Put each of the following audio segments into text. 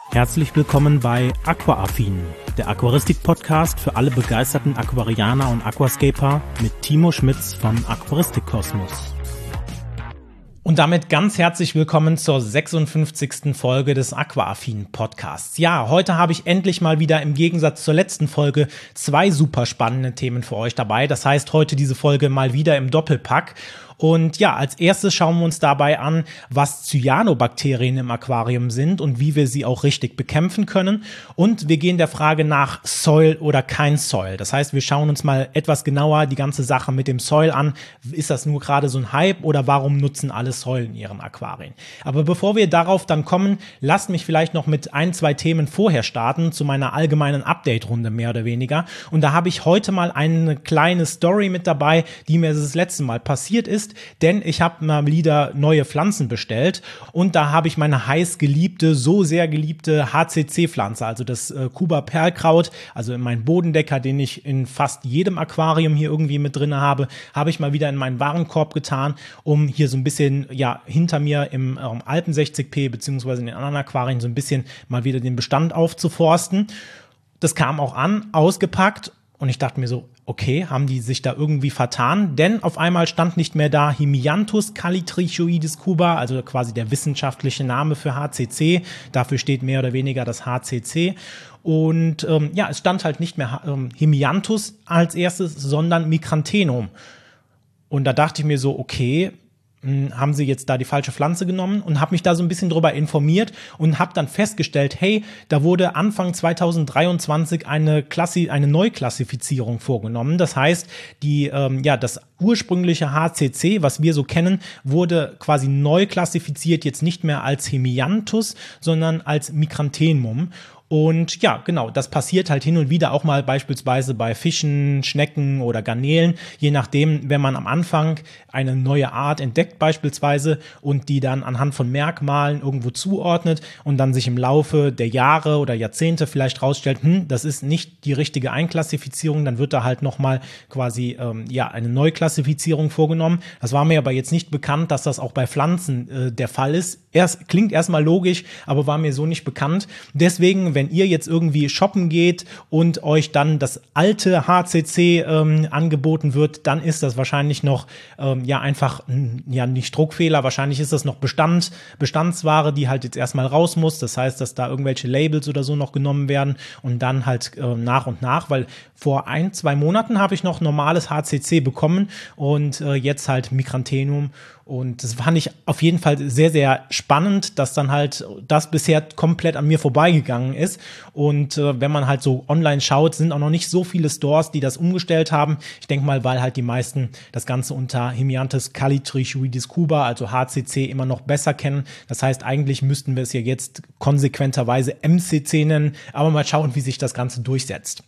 Herzlich willkommen bei Aquaaffin, der Aquaristik-Podcast für alle begeisterten Aquarianer und Aquascaper mit Timo Schmitz von Aquaristik Kosmos. Und damit ganz herzlich willkommen zur 56. Folge des Aquaaffin Podcasts. Ja, heute habe ich endlich mal wieder im Gegensatz zur letzten Folge 2 super spannende Themen für euch dabei. Das heißt, heute diese Folge mal wieder im Doppelpack. Und ja, als erstes schauen wir uns dabei an, was Cyanobakterien im Aquarium sind und wie wir sie auch richtig bekämpfen können. Und wir gehen der Frage nach Soil oder kein Soil. Das heißt, wir schauen uns mal etwas genauer die ganze Sache mit dem Soil an. Ist das nur gerade so ein Hype oder warum nutzen alle Soil in ihren Aquarien? Aber bevor wir darauf dann kommen, lasst mich vielleicht noch mit 1-2 Themen vorher starten, zu meiner allgemeinen Update-Runde mehr oder weniger. Und da habe ich heute mal eine kleine Story mit dabei, die mir das letzte Mal passiert ist. Denn ich habe mal wieder neue Pflanzen bestellt und da habe ich meine heiß geliebte, so sehr geliebte HCC-Pflanze, also das Kuba-Perlkraut, also in meinen Bodendecker, den ich in fast jedem Aquarium hier irgendwie mit drin habe ich mal wieder in meinen Warenkorb getan, um hier so ein bisschen, ja, hinter mir im Alpen 60p beziehungsweise in den anderen Aquarien so ein bisschen mal wieder den Bestand aufzuforsten. Das kam auch an, ausgepackt. Und ich dachte mir so, okay, haben die sich da irgendwie vertan? Denn auf einmal stand nicht mehr da Himianthus calitrichoides Kuba, also quasi der wissenschaftliche Name für HCC. Dafür steht mehr oder weniger das HCC. Und es stand halt nicht mehr Himianthus als erstes, sondern Micrantenum. Und da dachte ich mir so, okay, haben sie jetzt da die falsche Pflanze genommen und habe mich da so ein bisschen drüber informiert und habe dann festgestellt, hey, da wurde Anfang 2023 eine Neuklassifizierung vorgenommen. Das heißt, das ursprüngliche HCC, was wir so kennen, wurde quasi neu klassifiziert, jetzt nicht mehr als Himianthus, sondern als Micrantenum. Und ja, genau, das passiert halt hin und wieder auch mal beispielsweise bei Fischen, Schnecken oder Garnelen, je nachdem, wenn man am Anfang eine neue Art entdeckt beispielsweise und die dann anhand von Merkmalen irgendwo zuordnet und dann sich im Laufe der Jahre oder Jahrzehnte vielleicht rausstellt, das ist nicht die richtige Einklassifizierung, dann wird da halt nochmal quasi eine Neuklassifizierung vorgenommen. Das war mir aber jetzt nicht bekannt, dass das auch bei Pflanzen der Fall ist. Klingt erstmal logisch, aber war mir so nicht bekannt. Deswegen, wenn ihr jetzt irgendwie shoppen geht und euch dann das alte HCC angeboten wird, dann ist das wahrscheinlich noch nicht Druckfehler, wahrscheinlich ist das noch Bestandsware, die halt jetzt erstmal raus muss. Das heißt, dass da irgendwelche Labels oder so noch genommen werden und dann halt nach und nach, weil vor 1-2 Monaten habe ich noch normales HCC bekommen und jetzt halt Micrantenum. Und das fand ich auf jeden Fall sehr, sehr spannend, dass dann halt das bisher komplett an mir vorbeigegangen ist. Und wenn man halt so online schaut, sind auch noch nicht so viele Stores, die das umgestellt haben. Ich denke mal, weil halt die meisten das Ganze unter Himianthus calitrichoides Kuba, also HCC, immer noch besser kennen. Das heißt, eigentlich müssten wir es ja jetzt konsequenterweise MCC nennen. Aber mal schauen, wie sich das Ganze durchsetzt.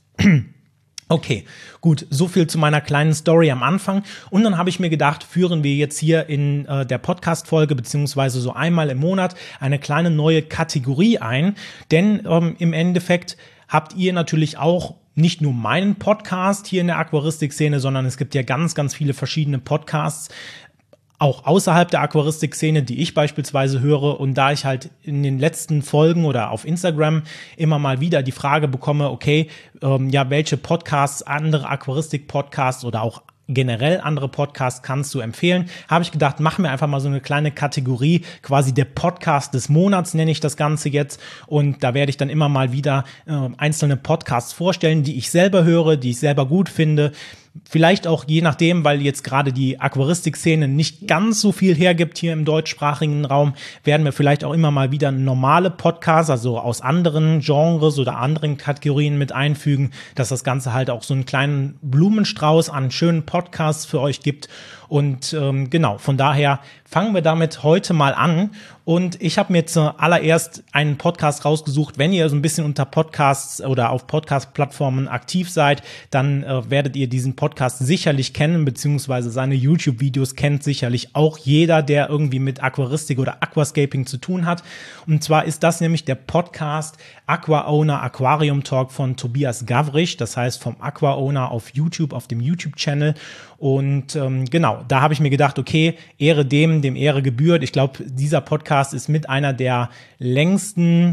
Okay, gut, so viel zu meiner kleinen Story am Anfang. Und dann habe ich mir gedacht, führen wir jetzt hier in der Podcast-Folge beziehungsweise so einmal im Monat eine kleine neue Kategorie ein. Denn im Endeffekt habt ihr natürlich auch nicht nur meinen Podcast hier in der Aquaristik-Szene, sondern es gibt ja ganz, ganz viele verschiedene Podcasts, auch außerhalb der Aquaristik-Szene, die ich beispielsweise höre. Und da ich halt in den letzten Folgen oder auf Instagram immer mal wieder die Frage bekomme, okay, welche Podcasts, andere Aquaristik-Podcasts oder auch generell andere Podcasts kannst du empfehlen, habe ich gedacht, machen wir einfach mal so eine kleine Kategorie, quasi der Podcast des Monats nenne ich das Ganze jetzt, und da werde ich dann immer mal wieder einzelne Podcasts vorstellen, die ich selber höre, die ich selber gut finde. Vielleicht auch je nachdem, weil jetzt gerade die Aquaristik-Szene nicht ganz so viel hergibt hier im deutschsprachigen Raum, werden wir vielleicht auch immer mal wieder normale Podcasts, also aus anderen Genres oder anderen Kategorien mit einfügen, dass das Ganze halt auch so einen kleinen Blumenstrauß an schönen Podcasts für euch gibt. Und genau, von daher fangen wir damit heute mal an. Und ich habe mir zuallererst einen Podcast rausgesucht. Wenn ihr so ein bisschen unter Podcasts oder auf Podcast-Plattformen aktiv seid, dann werdet ihr diesen Podcast sicherlich kennen, beziehungsweise seine YouTube-Videos kennt sicherlich auch jeder, der irgendwie mit Aquaristik oder Aquascaping zu tun hat. Und zwar ist das nämlich der Podcast Aqua Owner Aquarium Talk von Tobias Gavrich, das heißt vom Aqua Owner auf YouTube, auf dem YouTube-Channel. Und genau, da habe ich mir gedacht, okay, Ehre dem Ehre gebührt. Ich glaube, dieser Podcast ist mit einer der längsten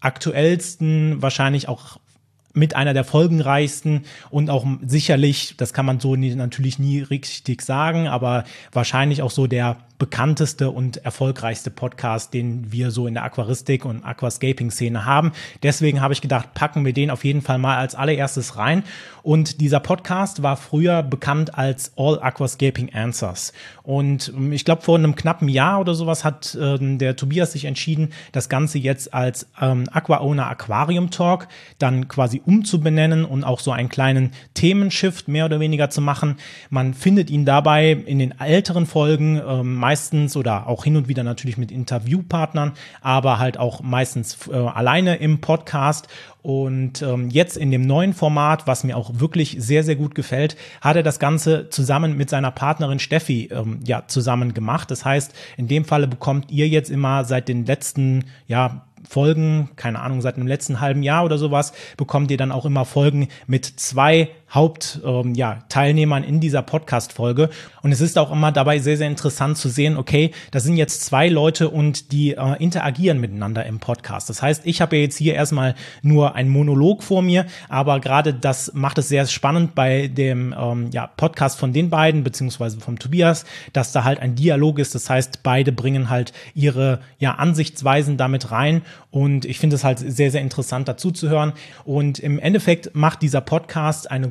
aktuellsten, wahrscheinlich auch mit einer der folgenreichsten und auch sicherlich, das kann man so natürlich nie richtig sagen, aber wahrscheinlich auch so der bekannteste und erfolgreichste Podcast, den wir so in der Aquaristik und Aquascaping-Szene haben. Deswegen habe ich gedacht, packen wir den auf jeden Fall mal als allererstes rein. Und dieser Podcast war früher bekannt als All Aquascaping Answers. Und ich glaube, vor einem knappen Jahr oder sowas hat der Tobias sich entschieden, das Ganze jetzt als Aqua Owner Aquarium Talk dann quasi umzubenennen und auch so einen kleinen Themenshift mehr oder weniger zu machen. Man findet ihn dabei in den älteren Folgen meistens oder auch hin und wieder natürlich mit Interviewpartnern, aber halt auch meistens alleine im Podcast. Und jetzt in dem neuen Format, was mir auch wirklich sehr, sehr gut gefällt, hat er das Ganze zusammen mit seiner Partnerin Steffi zusammen gemacht. Das heißt, in dem Falle bekommt ihr jetzt immer seit den letzten Folgen, keine Ahnung, seit dem letzten halben Jahr oder sowas, bekommt ihr dann auch immer Folgen mit 2 Hauptteilnehmern in dieser Podcast-Folge. Und es ist auch immer dabei sehr, sehr interessant zu sehen, okay, da sind jetzt 2 Leute und die interagieren miteinander im Podcast. Das heißt, ich habe ja jetzt hier erstmal nur einen Monolog vor mir, aber gerade das macht es sehr spannend bei dem Podcast von den beiden, beziehungsweise vom Tobias, dass da halt ein Dialog ist. Das heißt, beide bringen halt ihre Ansichtsweisen damit rein. Und ich finde es halt sehr, sehr interessant dazu zu hören. Und im Endeffekt hat dieser Podcast eine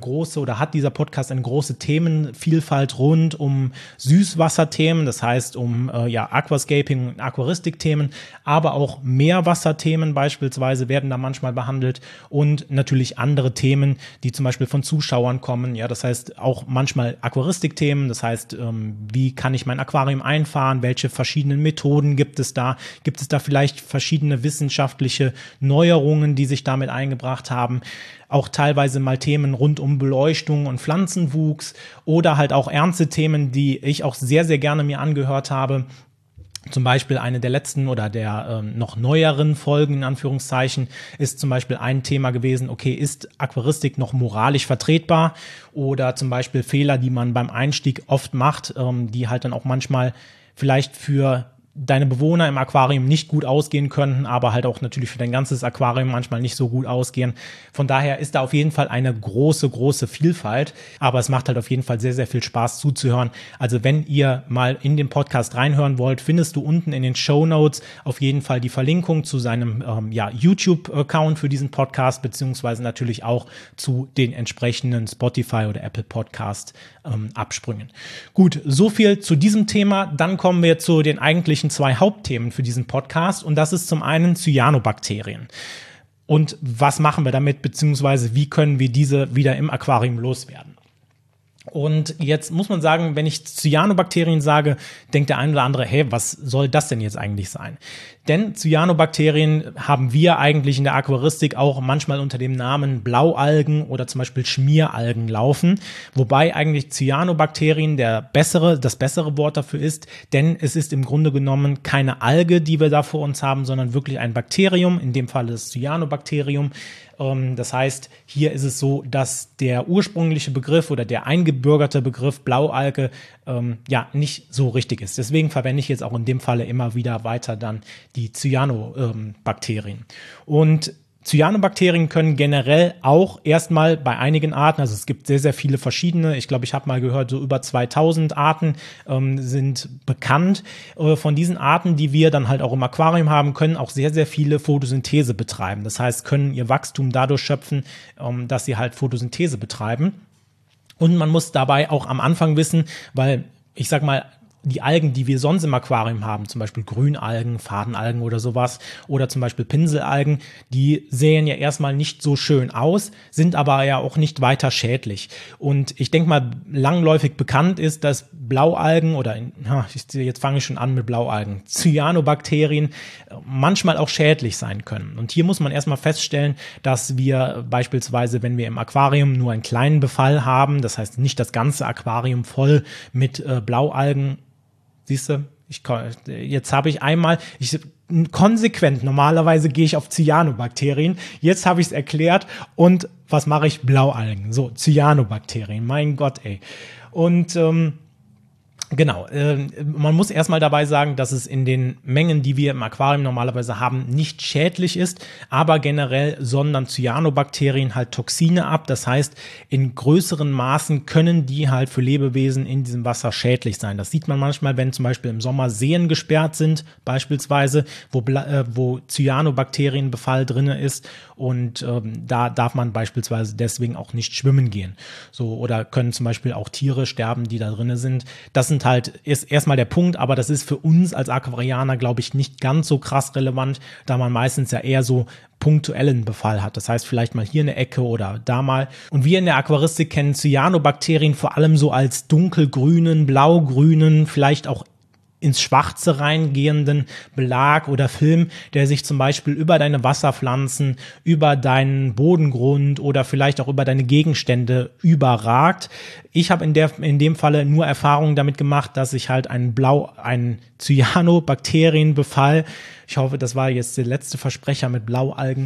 große Themenvielfalt rund um Süßwasserthemen, das heißt um Aquascaping und Aquaristik-Themen, aber auch Meerwasserthemen beispielsweise werden da manchmal behandelt und natürlich andere Themen, die zum Beispiel von Zuschauern kommen. Ja, das heißt auch manchmal Aquaristik-Themen, das heißt, wie kann ich mein Aquarium einfahren, welche verschiedenen Methoden gibt es da vielleicht verschiedene wissenschaftliche Neuerungen, die sich damit eingebracht haben, auch teilweise mal Themen rund um Beleuchtung und Pflanzenwuchs oder halt auch ernste Themen, die ich auch sehr, sehr gerne mir angehört habe. Zum Beispiel eine der letzten oder der noch neueren Folgen, in Anführungszeichen, ist zum Beispiel ein Thema gewesen, okay, ist Aquaristik noch moralisch vertretbar? Oder zum Beispiel Fehler, die man beim Einstieg oft macht, die halt dann auch manchmal vielleicht für deine Bewohner im Aquarium nicht gut ausgehen könnten, aber halt auch natürlich für dein ganzes Aquarium manchmal nicht so gut ausgehen. Von daher ist da auf jeden Fall eine große, große Vielfalt, aber es macht halt auf jeden Fall sehr, sehr viel Spaß zuzuhören. Also wenn ihr mal in den Podcast reinhören wollt, findest du unten in den Shownotes auf jeden Fall die Verlinkung zu seinem YouTube-Account für diesen Podcast, beziehungsweise natürlich auch zu den entsprechenden Spotify oder Apple Podcast Absprüngen. Gut, so viel zu diesem Thema. Dann kommen wir zu den eigentlichen 2 Hauptthemen für diesen Podcast und das ist zum einen Cyanobakterien. Und was machen wir damit, beziehungsweise wie können wir diese wieder im Aquarium loswerden? Und jetzt muss man sagen, wenn ich Cyanobakterien sage, denkt der eine oder andere, hey, was soll das denn jetzt eigentlich sein? Denn Cyanobakterien haben wir eigentlich in der Aquaristik auch manchmal unter dem Namen Blaualgen oder zum Beispiel Schmieralgen laufen, wobei eigentlich Cyanobakterien das bessere Wort dafür ist, denn es ist im Grunde genommen keine Alge, die wir da vor uns haben, sondern wirklich ein Bakterium, in dem Fall das Cyanobakterium. Das heißt, hier ist es so, dass der ursprüngliche Begriff oder der eingebürgerte Begriff Blaualge nicht so richtig ist. Deswegen verwende ich jetzt auch in dem Falle immer wieder weiter dann die Cyanobakterien. Und Cyanobakterien können generell auch erstmal bei einigen Arten, also es gibt sehr, sehr viele verschiedene, ich glaube, ich habe mal gehört, so über 2000 Arten sind bekannt. Von diesen Arten, die wir dann halt auch im Aquarium haben, können auch sehr, sehr viele Photosynthese betreiben. Das heißt, können ihr Wachstum dadurch schöpfen, dass sie halt Photosynthese betreiben. Und man muss dabei auch am Anfang wissen, weil ich sag mal, die Algen, die wir sonst im Aquarium haben, zum Beispiel Grünalgen, Fadenalgen oder sowas oder zum Beispiel Pinselalgen, die sehen ja erstmal nicht so schön aus, sind aber ja auch nicht weiter schädlich. Und ich denke mal, langläufig bekannt ist, dass Blaualgen jetzt fange ich schon an mit Blaualgen, Cyanobakterien manchmal auch schädlich sein können. Und hier muss man erstmal feststellen, dass wir beispielsweise, wenn wir im Aquarium nur einen kleinen Befall haben, das heißt nicht das ganze Aquarium voll mit Blaualgen. Siehst du, jetzt habe ich konsequent, normalerweise gehe ich auf Cyanobakterien, jetzt habe ich es erklärt und was mache ich? Blaualgen, so, Cyanobakterien, mein Gott, ey. Und Genau, man muss erstmal dabei sagen, dass es in den Mengen, die wir im Aquarium normalerweise haben, nicht schädlich ist, aber generell sondern Cyanobakterien halt Toxine ab. Das heißt, in größeren Maßen können die halt für Lebewesen in diesem Wasser schädlich sein. Das sieht man manchmal, wenn zum Beispiel im Sommer Seen gesperrt sind, beispielsweise, wo Cyanobakterienbefall drin ist, und da darf man beispielsweise deswegen auch nicht schwimmen gehen. So, oder können zum Beispiel auch Tiere sterben, die da drin sind. Das sind halt, ist erstmal der Punkt, aber das ist für uns als Aquarianer, glaube ich, nicht ganz so krass relevant, da man meistens ja eher so punktuellen Befall hat. Das heißt, vielleicht mal hier eine Ecke oder da mal. Und wir in der Aquaristik kennen Cyanobakterien vor allem so als dunkelgrünen, blaugrünen, vielleicht auch ins Schwarze reingehenden Belag oder Film, der sich zum Beispiel über deine Wasserpflanzen, über deinen Bodengrund oder vielleicht auch über deine Gegenstände überragt. Ich habe in dem Falle nur Erfahrungen damit gemacht, dass ich halt einen Cyanobakterienbefall, ich hoffe, das war jetzt der letzte Versprecher mit Blaualgen,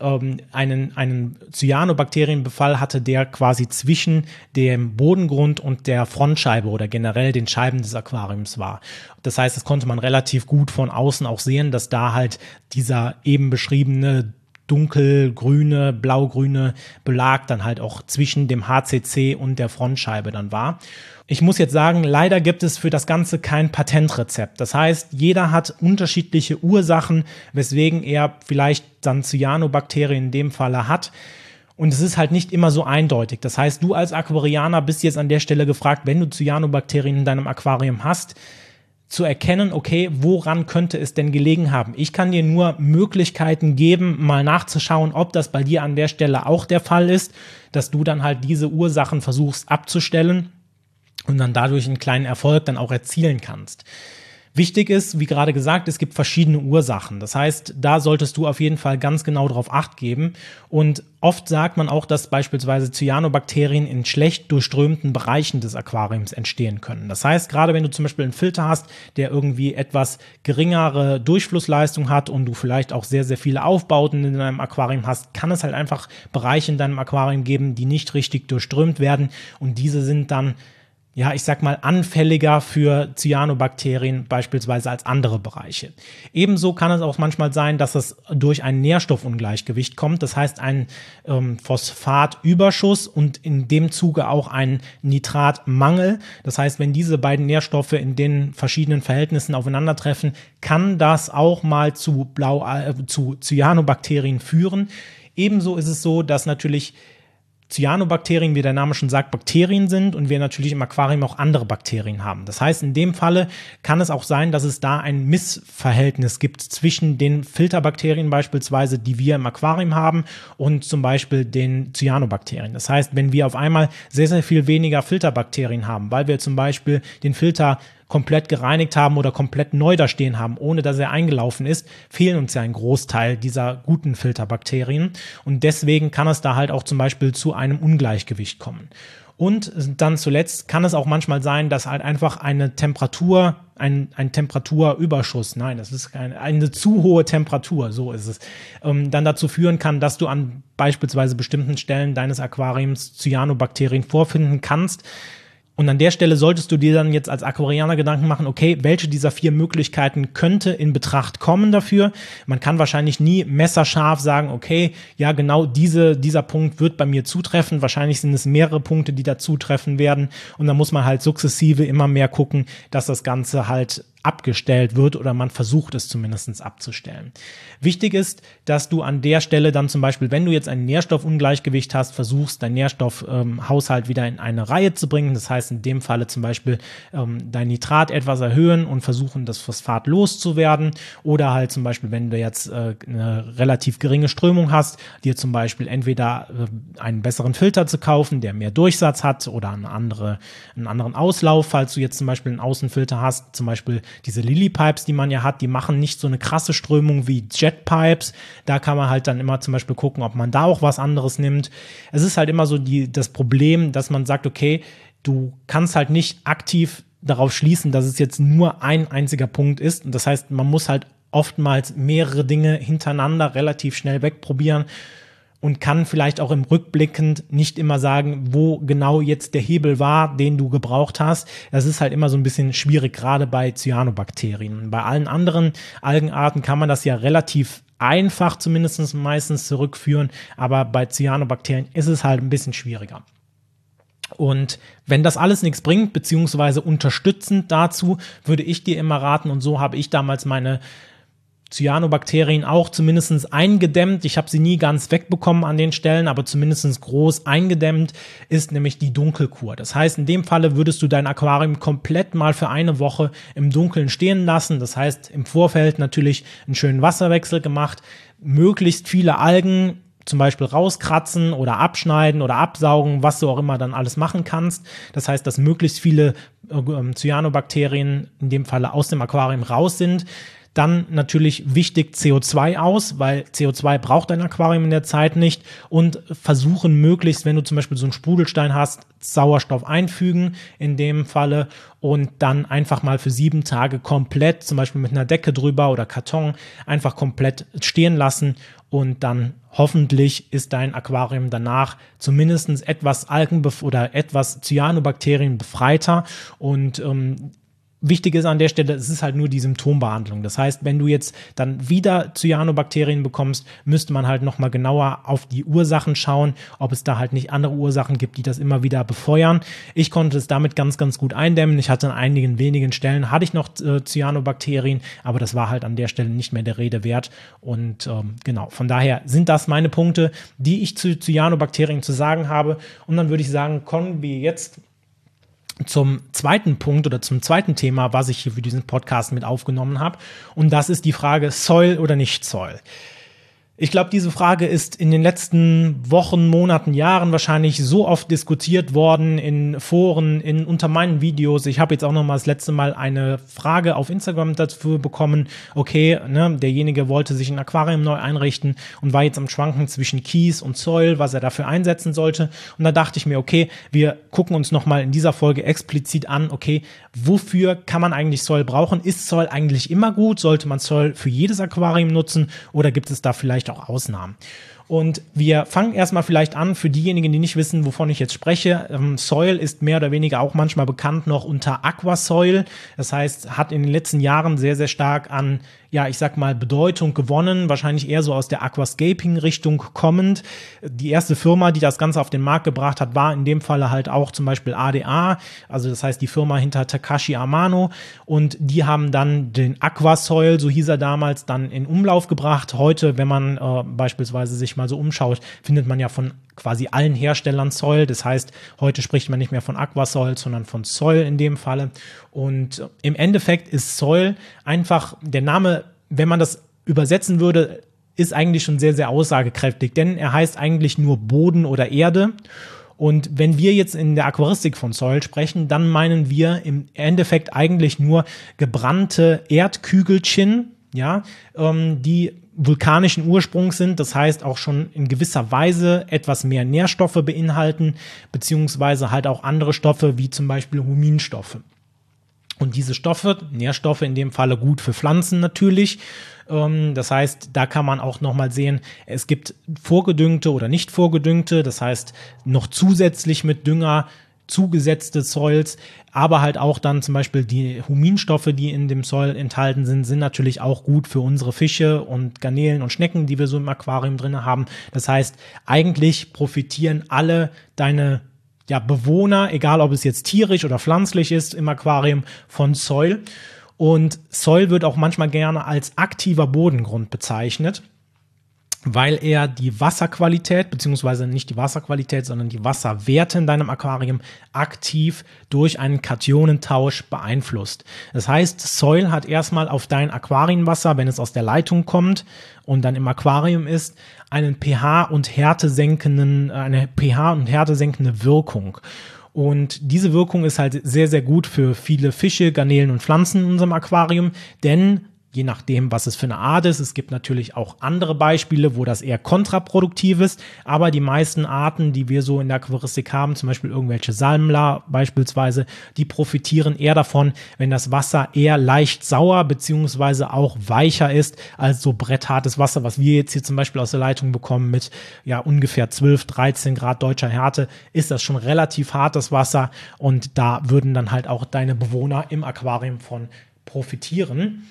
einen Cyanobakterienbefall hatte, der quasi zwischen dem Bodengrund und der Frontscheibe oder generell den Scheiben des Aquariums war. Das heißt, das konnte man relativ gut von außen auch sehen, dass da halt dieser eben beschriebene dunkelgrüne, blaugrüne Belag dann halt auch zwischen dem HCC und der Frontscheibe dann war. Ich muss jetzt sagen, leider gibt es für das Ganze kein Patentrezept. Das heißt, jeder hat unterschiedliche Ursachen, weswegen er vielleicht dann Cyanobakterien in dem Falle hat. Und es ist halt nicht immer so eindeutig. Das heißt, du als Aquarianer bist jetzt an der Stelle gefragt, wenn du Cyanobakterien in deinem Aquarium hast, zu erkennen, okay, woran könnte es denn gelegen haben? Ich kann dir nur Möglichkeiten geben, mal nachzuschauen, ob das bei dir an der Stelle auch der Fall ist, dass du dann halt diese Ursachen versuchst abzustellen und dann dadurch einen kleinen Erfolg dann auch erzielen kannst. Wichtig ist, wie gerade gesagt, es gibt verschiedene Ursachen. Das heißt, da solltest du auf jeden Fall ganz genau darauf Acht geben. Und oft sagt man auch, dass beispielsweise Cyanobakterien in schlecht durchströmten Bereichen des Aquariums entstehen können. Das heißt, gerade wenn du zum Beispiel einen Filter hast, der irgendwie etwas geringere Durchflussleistung hat und du vielleicht auch sehr, sehr viele Aufbauten in deinem Aquarium hast, kann es halt einfach Bereiche in deinem Aquarium geben, die nicht richtig durchströmt werden. Und diese sind dann, ja, ich sag mal, anfälliger für Cyanobakterien beispielsweise als andere Bereiche. Ebenso kann es auch manchmal sein, dass es durch ein Nährstoffungleichgewicht kommt, das heißt ein Phosphatüberschuss und in dem Zuge auch ein Nitratmangel. Das heißt, wenn diese beiden Nährstoffe in den verschiedenen Verhältnissen aufeinandertreffen, kann das auch mal zu Cyanobakterien führen. Ebenso ist es so, dass natürlich Cyanobakterien, wie der Name schon sagt, Bakterien sind und wir natürlich im Aquarium auch andere Bakterien haben. Das heißt, in dem Falle kann es auch sein, dass es da ein Missverhältnis gibt zwischen den Filterbakterien beispielsweise, die wir im Aquarium haben, und zum Beispiel den Cyanobakterien. Das heißt, wenn wir auf einmal sehr, sehr viel weniger Filterbakterien haben, weil wir zum Beispiel den Filter komplett gereinigt haben oder komplett neu da stehen haben, ohne dass er eingelaufen ist, fehlen uns ja ein Großteil dieser guten Filterbakterien. Und deswegen kann es da halt auch zum Beispiel zu einem Ungleichgewicht kommen. Und dann zuletzt kann es auch manchmal sein, dass halt einfach eine Temperatur, ein Temperaturüberschuss, nein, das ist eine zu hohe Temperatur, so ist es, dann dazu führen kann, dass du an beispielsweise bestimmten Stellen deines Aquariums Cyanobakterien vorfinden kannst. Und an der Stelle solltest du dir dann jetzt als Aquarianer Gedanken machen, okay, welche dieser 4 Möglichkeiten könnte in Betracht kommen dafür? Man kann wahrscheinlich nie messerscharf sagen, okay, ja genau dieser Punkt wird bei mir zutreffen. Wahrscheinlich sind es mehrere Punkte, die da zutreffen werden. Und dann muss man halt sukzessive immer mehr gucken, dass das Ganze halt abgestellt wird oder man versucht es zumindest abzustellen. Wichtig ist, dass du an der Stelle dann zum Beispiel, wenn du jetzt ein Nährstoffungleichgewicht hast, versuchst, deinen Nährstoffhaushalt wieder in eine Reihe zu bringen. Das heißt, in dem Falle zum Beispiel dein Nitrat etwas erhöhen und versuchen, das Phosphat loszuwerden. Oder halt zum Beispiel, wenn du jetzt eine relativ geringe Strömung hast, dir zum Beispiel entweder einen besseren Filter zu kaufen, der mehr Durchsatz hat oder einen anderen Auslauf, falls du jetzt zum Beispiel einen Außenfilter hast, zum Beispiel diese Lily-Pipes, die man ja hat, die machen nicht so eine krasse Strömung wie Jet-Pipes. Da kann man halt dann immer zum Beispiel gucken, ob man da auch was anderes nimmt. Es ist halt immer so das Problem, dass man sagt, okay, du kannst halt nicht aktiv darauf schließen, dass es jetzt nur ein einziger Punkt ist. Und das heißt, man muss halt oftmals mehrere Dinge hintereinander relativ schnell wegprobieren. und kann vielleicht auch im Rückblickend nicht immer sagen, wo genau jetzt der Hebel war, den du gebraucht hast. Das ist halt immer so ein bisschen schwierig, gerade bei Cyanobakterien. Bei allen anderen Algenarten kann man das ja relativ einfach zumindest meistens zurückführen, aber bei Cyanobakterien ist es halt ein bisschen schwieriger. Und wenn das alles nichts bringt, beziehungsweise unterstützend dazu, würde ich dir immer raten, und so habe ich damals meine Cyanobakterien auch zumindest eingedämmt. Ich habe sie nie ganz wegbekommen an den Stellen, aber zumindest groß eingedämmt, ist nämlich die Dunkelkur. Das heißt, in dem Falle würdest du dein Aquarium komplett mal für eine Woche im Dunkeln stehen lassen. Das heißt, im Vorfeld natürlich einen schönen Wasserwechsel gemacht, möglichst viele Algen zum Beispiel rauskratzen oder abschneiden oder absaugen, was du auch immer dann alles machen kannst. Das heißt, dass möglichst viele Cyanobakterien in dem Falle aus dem Aquarium raus sind. Dann natürlich wichtig CO2 aus, weil CO2 braucht dein Aquarium in der Zeit nicht, und versuchen möglichst, wenn du zum Beispiel so einen Sprudelstein hast, Sauerstoff einfügen in dem Falle und dann einfach mal für 7 Tage komplett, zum Beispiel mit einer Decke drüber oder Karton, einfach komplett stehen lassen, und dann hoffentlich ist dein Aquarium danach zumindest etwas oder etwas Cyanobakterien befreiter. Und wichtig ist an der Stelle, es ist halt nur die Symptombehandlung. Das heißt, wenn du jetzt dann wieder Cyanobakterien bekommst, müsste man halt nochmal genauer auf die Ursachen schauen, ob es da halt nicht andere Ursachen gibt, die das immer wieder befeuern. Ich konnte es damit ganz, ganz gut eindämmen. Ich hatte an einigen wenigen Stellen, hatte ich noch Cyanobakterien, aber das war halt an der Stelle nicht mehr der Rede wert. Und genau, von daher sind das meine Punkte, die ich zu Cyanobakterien zu sagen habe. Und dann würde ich sagen, kommen wir jetzt zum zweiten Punkt oder zum zweiten Thema, was ich hier für diesen Podcast mit aufgenommen habe. Und das ist die Frage Soil oder nicht Soil. Ich glaube, diese Frage ist in den letzten Wochen, Monaten, Jahren wahrscheinlich so oft diskutiert worden in Foren, unter meinen Videos. Ich habe jetzt auch noch mal das letzte Mal eine Frage auf Instagram dazu bekommen. Okay, derjenige wollte sich ein Aquarium neu einrichten und war jetzt am Schwanken zwischen Kies und Soil, was er dafür einsetzen sollte. Und da dachte ich mir, okay, wir gucken uns noch mal in dieser Folge explizit an, okay, wofür kann man eigentlich Soil brauchen? Ist Soil eigentlich immer gut? Sollte man Soil für jedes Aquarium nutzen oder gibt es da vielleicht auch Ausnahmen? Und wir fangen erstmal vielleicht an, für diejenigen, die nicht wissen, wovon ich jetzt spreche. Soil ist mehr oder weniger auch manchmal bekannt noch unter Aquasoil. Das heißt, hat in den letzten Jahren sehr, sehr stark an, ich sag mal, Bedeutung gewonnen. Wahrscheinlich eher so aus der Aquascaping-Richtung kommend. Die erste Firma, die das Ganze auf den Markt gebracht hat, war in dem Falle halt auch zum Beispiel ADA. Also das heißt, die Firma hinter Takashi Amano. Und die haben dann den Aquasoil, so hieß er damals, dann in Umlauf gebracht. Heute, wenn man beispielsweise sich mal so umschaut, findet man ja von quasi allen Herstellern Soil. Das heißt, heute spricht man nicht mehr von Aquasoil, sondern von Soil in dem Falle. Und im Endeffekt ist Soil einfach, der Name, wenn man das übersetzen würde, ist eigentlich schon sehr, sehr aussagekräftig, denn er heißt eigentlich nur Boden oder Erde. Und wenn wir jetzt in der Aquaristik von Soil sprechen, dann meinen wir im Endeffekt eigentlich nur gebrannte Erdkügelchen, die vulkanischen Ursprungs sind, das heißt auch schon in gewisser Weise etwas mehr Nährstoffe beinhalten, beziehungsweise halt auch andere Stoffe, wie zum Beispiel Huminstoffe. Und diese Stoffe, Nährstoffe in dem Falle gut für Pflanzen natürlich. Das heißt, da kann man auch nochmal sehen, es gibt vorgedüngte oder nicht vorgedüngte, das heißt noch zusätzlich mit Dünger zugesetzte Soils, aber halt auch dann zum Beispiel die Huminstoffe, die in dem Soil enthalten sind natürlich auch gut für unsere Fische und Garnelen und Schnecken, die wir so im Aquarium drin haben. Das heißt, eigentlich profitieren alle deine Bewohner, egal ob es jetzt tierisch oder pflanzlich ist im Aquarium, von Soil. Und Soil wird auch manchmal gerne als aktiver Bodengrund bezeichnet, weil er die Wasserqualität, beziehungsweise nicht die Wasserqualität, sondern die Wasserwerte in deinem Aquarium aktiv durch einen Kationentausch beeinflusst. Das heißt, Soil hat erstmal auf dein Aquarienwasser, wenn es aus der Leitung kommt und dann im Aquarium ist, eine pH- und härtesenkende Wirkung. Und diese Wirkung ist halt sehr, sehr gut für viele Fische, Garnelen und Pflanzen in unserem Aquarium, denn je nachdem, was es für eine Art ist. Es gibt natürlich auch andere Beispiele, wo das eher kontraproduktiv ist, aber die meisten Arten, die wir so in der Aquaristik haben, zum Beispiel irgendwelche Salmler beispielsweise, die profitieren eher davon, wenn das Wasser eher leicht sauer beziehungsweise auch weicher ist als so bretthartes Wasser, was wir jetzt hier zum Beispiel aus der Leitung bekommen mit ja ungefähr 12, 13 Grad deutscher Härte, ist das schon relativ hartes Wasser und da würden dann halt auch deine Bewohner im Aquarium von profitieren.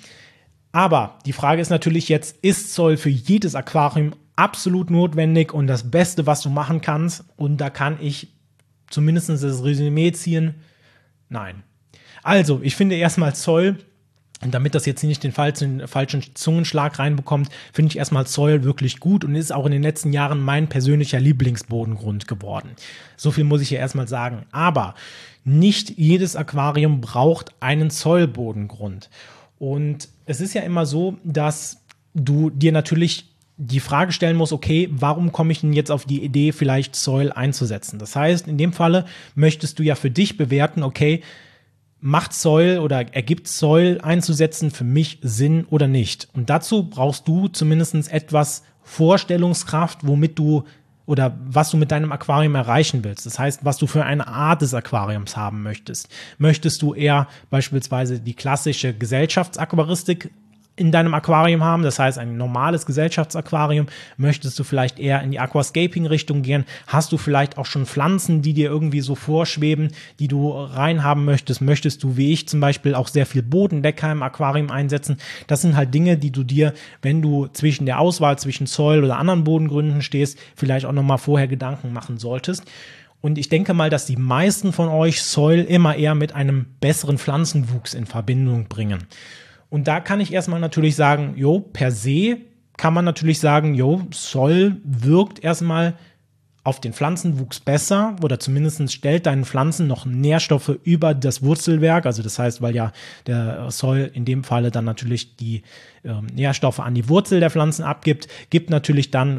Aber die Frage ist natürlich jetzt, ist Soil für jedes Aquarium absolut notwendig und das Beste, was du machen kannst? Und da kann ich zumindest das Resümee ziehen, nein. Also, ich finde erstmal Soil, und damit das jetzt nicht den falschen Zungenschlag reinbekommt, finde ich erstmal Soil wirklich gut und ist auch in den letzten Jahren mein persönlicher Lieblingsbodengrund geworden. So viel muss ich ja erstmal sagen. Aber nicht jedes Aquarium braucht einen Soil-Bodengrund. Und es ist ja immer so, dass du dir natürlich die Frage stellen musst, okay, warum komme ich denn jetzt auf die Idee, vielleicht Soil einzusetzen? Das heißt, in dem Falle möchtest du ja für dich bewerten, okay, macht Soil oder ergibt Soil einzusetzen für mich Sinn oder nicht? Und dazu brauchst du zumindest etwas Vorstellungskraft, womit du oder was du mit deinem Aquarium erreichen willst. Das heißt, was du für eine Art des Aquariums haben möchtest. Möchtest du eher beispielsweise die klassische Gesellschaftsaquaristik in deinem Aquarium haben, das heißt ein normales Gesellschaftsaquarium? Möchtest du vielleicht eher in die Aquascaping-Richtung gehen? Hast du vielleicht auch schon Pflanzen, die dir irgendwie so vorschweben, die du reinhaben möchtest? Möchtest du, wie ich zum Beispiel, auch sehr viel Bodendecker im Aquarium einsetzen? Das sind halt Dinge, die du dir, wenn du zwischen der Auswahl zwischen Soil oder anderen Bodengründen stehst, vielleicht auch nochmal vorher Gedanken machen solltest. Und ich denke mal, dass die meisten von euch Soil immer eher mit einem besseren Pflanzenwuchs in Verbindung bringen. Und da kann ich erstmal natürlich sagen, per se kann man natürlich sagen, Soil wirkt erstmal auf den Pflanzenwuchs besser oder zumindest stellt deinen Pflanzen noch Nährstoffe über das Wurzelwerk. Also das heißt, weil ja der Soil in dem Falle dann natürlich die Nährstoffe an die Wurzel der Pflanzen abgibt, gibt natürlich dann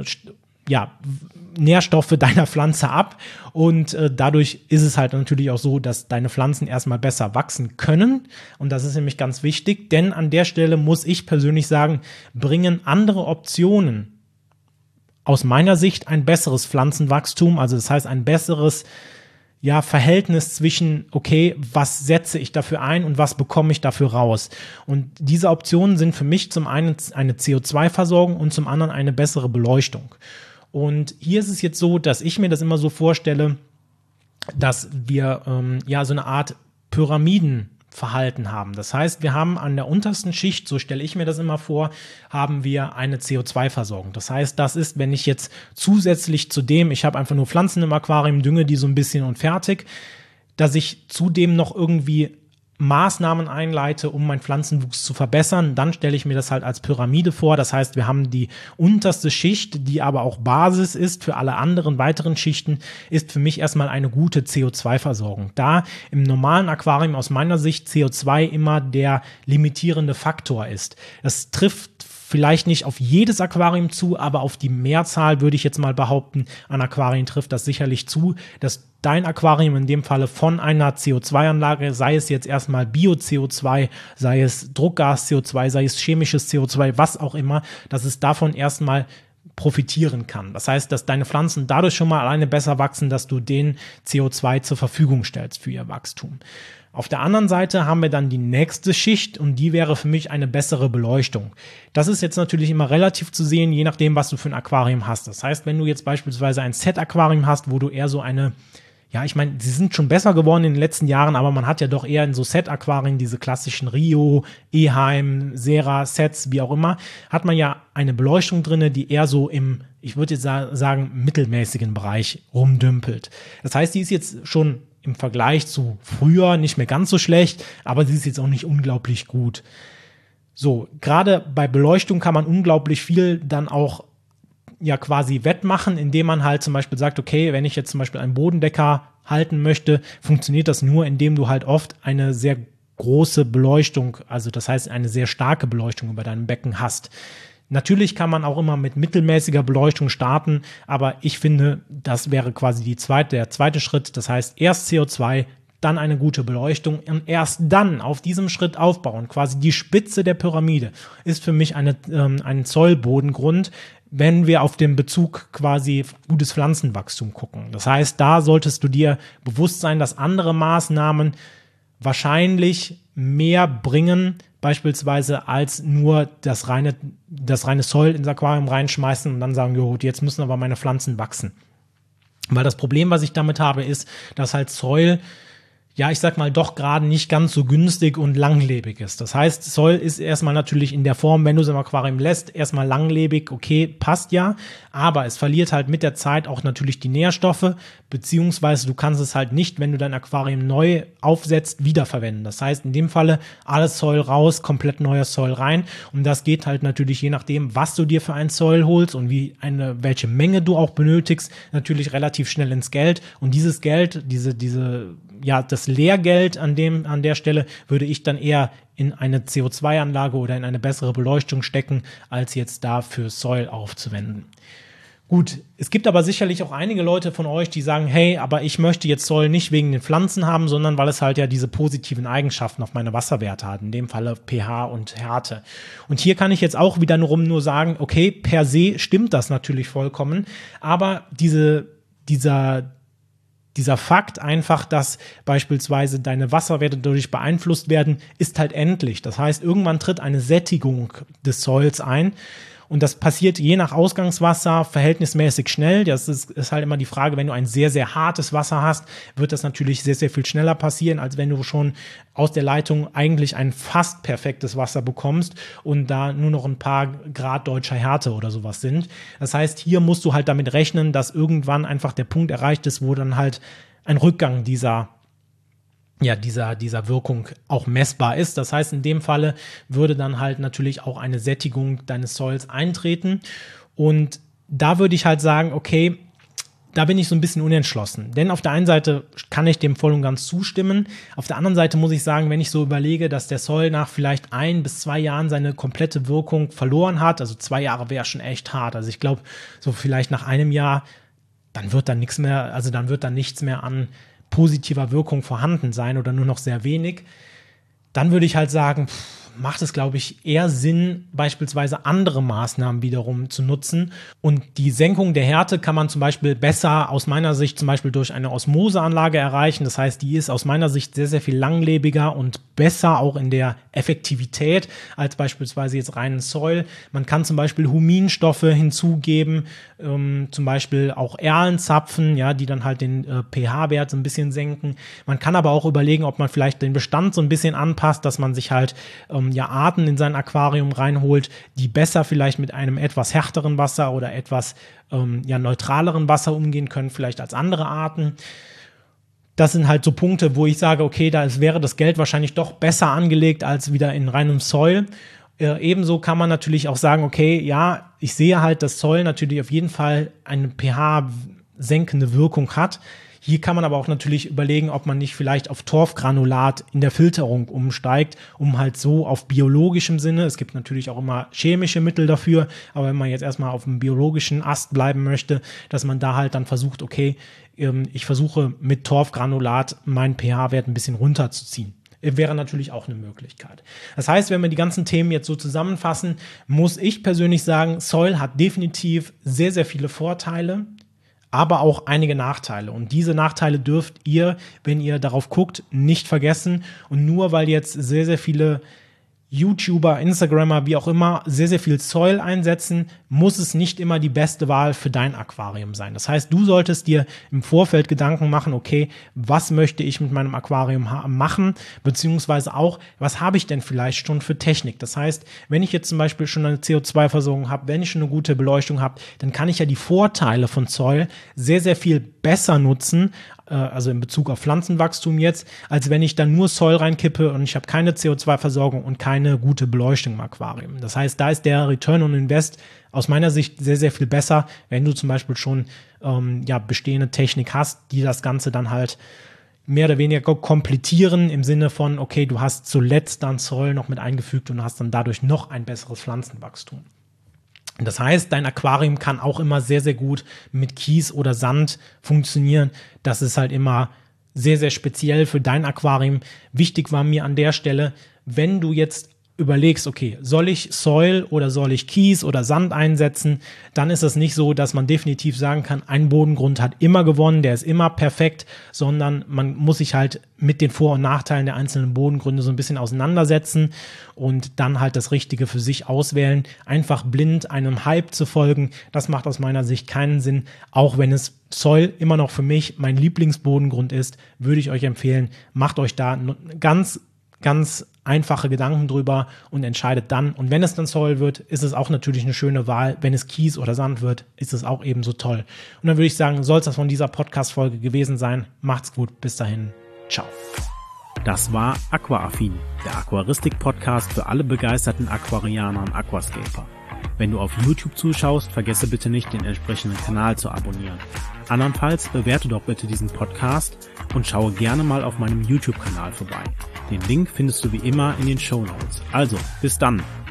Nährstoffe deiner Pflanze ab und dadurch ist es halt natürlich auch so, dass deine Pflanzen erstmal besser wachsen können und das ist nämlich ganz wichtig, denn an der Stelle muss ich persönlich sagen, bringen andere Optionen aus meiner Sicht ein besseres Pflanzenwachstum, also das heißt ein besseres Verhältnis zwischen, okay, was setze ich dafür ein und was bekomme ich dafür raus. Und diese Optionen sind für mich zum einen eine CO2-Versorgung und zum anderen eine bessere Beleuchtung. Und hier ist es jetzt so, dass ich mir das immer so vorstelle, dass wir so eine Art Pyramidenverhalten haben. Das heißt, wir haben an der untersten Schicht, so stelle ich mir das immer vor, haben wir eine CO2-Versorgung. Das heißt, das ist, wenn ich jetzt zusätzlich zu dem, ich habe einfach nur Pflanzen im Aquarium, dünge die so ein bisschen und fertig, dass ich zudem noch irgendwie Maßnahmen einleite, um meinen Pflanzenwuchs zu verbessern, dann stelle ich mir das halt als Pyramide vor. Das heißt, wir haben die unterste Schicht, die aber auch Basis ist für alle anderen weiteren Schichten, ist für mich erstmal eine gute CO2-Versorgung. Da im normalen Aquarium aus meiner Sicht CO2 immer der limitierende Faktor ist. Das trifft vielleicht nicht auf jedes Aquarium zu, aber auf die Mehrzahl würde ich jetzt mal behaupten, an Aquarien trifft das sicherlich zu, dass dein Aquarium in dem Falle von einer CO2-Anlage, sei es jetzt erstmal Bio-CO2, sei es Druckgas-CO2, sei es chemisches CO2, was auch immer, dass es davon erstmal profitieren kann. Das heißt, dass deine Pflanzen dadurch schon mal alleine besser wachsen, dass du denen CO2 zur Verfügung stellst für ihr Wachstum. Auf der anderen Seite haben wir dann die nächste Schicht und die wäre für mich eine bessere Beleuchtung. Das ist jetzt natürlich immer relativ zu sehen, je nachdem, was du für ein Aquarium hast. Das heißt, wenn du jetzt beispielsweise ein Set-Aquarium hast, wo du eher so eine, ich meine, sie sind schon besser geworden in den letzten Jahren, aber man hat ja doch eher in so Set-Aquarien diese klassischen Rio, Eheim, Sera-Sets, wie auch immer, hat man ja eine Beleuchtung drin, die eher so im, ich würde jetzt sagen, mittelmäßigen Bereich rumdümpelt. Das heißt, die ist jetzt schon im Vergleich zu früher nicht mehr ganz so schlecht, aber sie ist jetzt auch nicht unglaublich gut. So, gerade bei Beleuchtung kann man unglaublich viel dann auch quasi wettmachen, indem man halt zum Beispiel sagt, okay, wenn ich jetzt zum Beispiel einen Bodendecker halten möchte, funktioniert das nur, indem du halt oft eine sehr große Beleuchtung, also das heißt eine sehr starke Beleuchtung über deinem Becken hast. Natürlich kann man auch immer mit mittelmäßiger Beleuchtung starten, aber ich finde, das wäre quasi der zweite Schritt. Das heißt, erst CO2, dann eine gute Beleuchtung und erst dann auf diesem Schritt aufbauen. Quasi die Spitze der Pyramide ist für mich ein Zollbodengrund, wenn wir auf den Bezug quasi gutes Pflanzenwachstum gucken. Das heißt, da solltest du dir bewusst sein, dass andere Maßnahmen wahrscheinlich mehr bringen, beispielsweise als nur das reine Soil ins Aquarium reinschmeißen und dann sagen, jo, jetzt müssen aber meine Pflanzen wachsen. Weil das Problem, was ich damit habe, ist, dass halt Soil, ja, ich sag mal, doch gerade nicht ganz so günstig und langlebig ist. Das heißt, Soil ist erstmal natürlich in der Form, wenn du es im Aquarium lässt, erstmal langlebig, okay, passt ja, aber es verliert halt mit der Zeit auch natürlich die Nährstoffe, beziehungsweise du kannst es halt nicht, wenn du dein Aquarium neu aufsetzt, wiederverwenden. Das heißt, in dem Falle alles Soil raus, komplett neuer Soil rein und das geht halt natürlich je nachdem, was du dir für ein Soil holst und welche Menge du auch benötigst, natürlich relativ schnell ins Geld und dieses Geld, das Lehrgeld an der Stelle würde ich dann eher in eine CO2-Anlage oder in eine bessere Beleuchtung stecken, als jetzt dafür Soil aufzuwenden. Gut, es gibt aber sicherlich auch einige Leute von euch, die sagen, hey, aber ich möchte jetzt Soil nicht wegen den Pflanzen haben, sondern weil es halt ja diese positiven Eigenschaften auf meine Wasserwerte hat, in dem Falle pH und Härte. Und hier kann ich jetzt auch wieder nur sagen, okay, per se stimmt das natürlich vollkommen, aber dieser Fakt einfach, dass beispielsweise deine Wasserwerte dadurch beeinflusst werden, ist halt endlich. Das heißt, irgendwann tritt eine Sättigung des Soils ein und das passiert je nach Ausgangswasser verhältnismäßig schnell. Das ist halt immer die Frage, wenn du ein sehr, sehr hartes Wasser hast, wird das natürlich sehr, sehr viel schneller passieren, als wenn du schon aus der Leitung eigentlich ein fast perfektes Wasser bekommst und da nur noch ein paar Grad deutscher Härte oder sowas sind. Das heißt, hier musst du halt damit rechnen, dass irgendwann einfach der Punkt erreicht ist, wo dann halt ein Rückgang dieser Wirkung auch messbar ist. Das heißt, in dem Falle würde dann halt natürlich auch eine Sättigung deines Soils eintreten. Und da würde ich halt sagen, okay, da bin ich so ein bisschen unentschlossen. Denn auf der einen Seite kann ich dem voll und ganz zustimmen. Auf der anderen Seite muss ich sagen, wenn ich so überlege, dass der Soil nach vielleicht 1 bis 2 Jahren seine komplette Wirkung verloren hat, also 2 Jahre wäre schon echt hart. Also ich glaube, so vielleicht nach einem Jahr, dann wird dann nichts mehr an positiver Wirkung vorhanden sein oder nur noch sehr wenig, dann würde ich halt sagen, macht es, glaube ich, eher Sinn, beispielsweise andere Maßnahmen wiederum zu nutzen. Und die Senkung der Härte kann man zum Beispiel besser aus meiner Sicht zum Beispiel durch eine Osmoseanlage erreichen. Das heißt, die ist aus meiner Sicht sehr, sehr viel langlebiger und besser auch in der Effektivität als beispielsweise jetzt reinen Soil. Man kann zum Beispiel Huminstoffe hinzugeben, zum Beispiel auch Erlenzapfen, ja, die dann halt den pH-Wert so ein bisschen senken. Man kann aber auch überlegen, ob man vielleicht den Bestand so ein bisschen anpasst, dass man sich halt Arten in sein Aquarium reinholt, die besser vielleicht mit einem etwas härteren Wasser oder etwas neutraleren Wasser umgehen können, vielleicht als andere Arten. Das sind halt so Punkte, wo ich sage, okay, wäre das Geld wahrscheinlich doch besser angelegt als wieder in reinem Soil. Ebenso kann man natürlich auch sagen, okay, ja, ich sehe halt, dass Soil natürlich auf jeden Fall eine pH-senkende Wirkung hat. Hier kann man aber auch natürlich überlegen, ob man nicht vielleicht auf Torfgranulat in der Filterung umsteigt, um halt so auf biologischem Sinne, es gibt natürlich auch immer chemische Mittel dafür, aber wenn man jetzt erstmal auf dem biologischen Ast bleiben möchte, dass man da halt dann versucht, okay, ich versuche mit Torfgranulat meinen pH-Wert ein bisschen runterzuziehen. Wäre natürlich auch eine Möglichkeit. Das heißt, wenn wir die ganzen Themen jetzt so zusammenfassen, muss ich persönlich sagen, Soil hat definitiv sehr, sehr viele Vorteile, aber auch einige Nachteile. Und diese Nachteile dürft ihr, wenn ihr darauf guckt, nicht vergessen. Und nur weil jetzt sehr, sehr viele YouTuber, Instagrammer, wie auch immer, sehr, sehr viel Soil einsetzen, muss es nicht immer die beste Wahl für dein Aquarium sein. Das heißt, du solltest dir im Vorfeld Gedanken machen, okay, was möchte ich mit meinem Aquarium machen, beziehungsweise auch, was habe ich denn vielleicht schon für Technik? Das heißt, wenn ich jetzt zum Beispiel schon eine CO2-Versorgung habe, wenn ich schon eine gute Beleuchtung habe, dann kann ich ja die Vorteile von Soil sehr, sehr viel besser nutzen, also in Bezug auf Pflanzenwachstum jetzt, als wenn ich dann nur Soil reinkippe und ich habe keine CO2-Versorgung und keine gute Beleuchtung im Aquarium. Das heißt, da ist der Return on Invest aus meiner Sicht sehr, sehr viel besser, wenn du zum Beispiel schon bestehende Technik hast, die das Ganze dann halt mehr oder weniger komplettieren im Sinne von, okay, du hast zuletzt dann Soil noch mit eingefügt und hast dann dadurch noch ein besseres Pflanzenwachstum. Das heißt, dein Aquarium kann auch immer sehr, sehr gut mit Kies oder Sand funktionieren. Das ist halt immer sehr, sehr speziell für dein Aquarium. Wichtig war mir an der Stelle, wenn du jetzt überlegst, okay, soll ich Soil oder soll ich Kies oder Sand einsetzen, dann ist es nicht so, dass man definitiv sagen kann, ein Bodengrund hat immer gewonnen, der ist immer perfekt, sondern man muss sich halt mit den Vor- und Nachteilen der einzelnen Bodengründe so ein bisschen auseinandersetzen und dann halt das Richtige für sich auswählen. Einfach blind einem Hype zu folgen, das macht aus meiner Sicht keinen Sinn, auch wenn es Soil immer noch für mich mein Lieblingsbodengrund ist, würde ich euch empfehlen, macht euch da ganz einfache Gedanken drüber und entscheidet dann. Und wenn es dann Soil wird, ist es auch natürlich eine schöne Wahl. Wenn es Kies oder Sand wird, ist es auch ebenso toll. Und dann würde ich sagen, soll es das von dieser Podcast-Folge gewesen sein. Macht's gut, bis dahin. Ciao. Das war Aquaaffin, der Aquaristik-Podcast für alle begeisterten Aquarianer und Aquascaper. Wenn du auf YouTube zuschaust, vergesse bitte nicht, den entsprechenden Kanal zu abonnieren. Andernfalls bewerte doch bitte diesen Podcast und schaue gerne mal auf meinem YouTube-Kanal vorbei. Den Link findest du wie immer in den Shownotes. Also, bis dann!